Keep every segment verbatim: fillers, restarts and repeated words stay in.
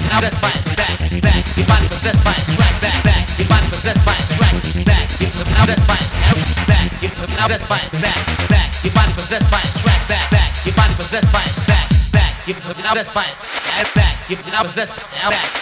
now that's fine. Back, back, your body possessed by a track. Back, back, your body possessed by a track. Back, now that's fine. Back, now that's fine. Back, back, your body possessed by a track. Back, back, your body possessed by a back, back, now that's fine. Back, you're now possessed. Now back.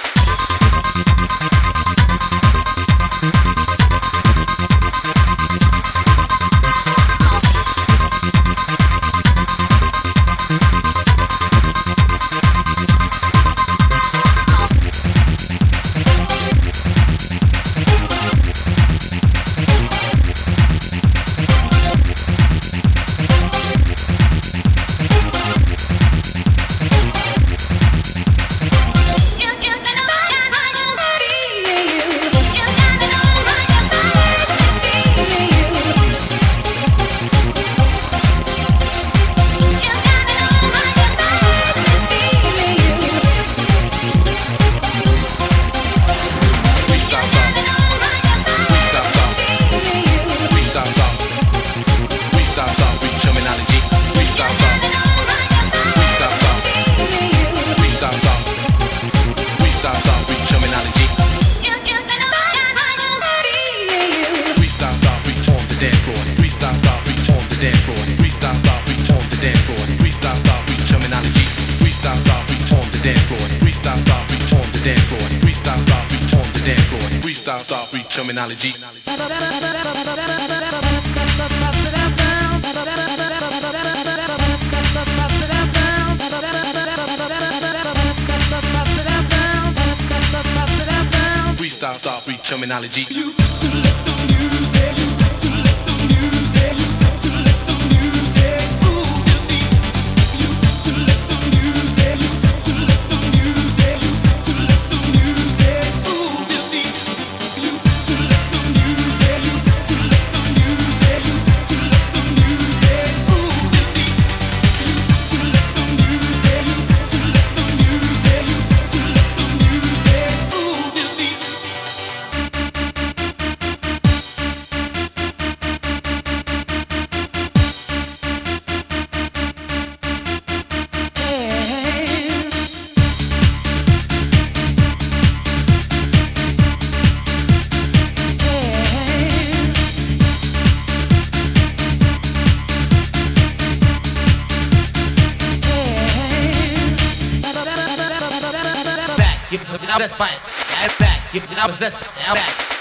Terminology. Freestyle, stop, free terminology. Now that's fine. Now back. Now possessed. Now back.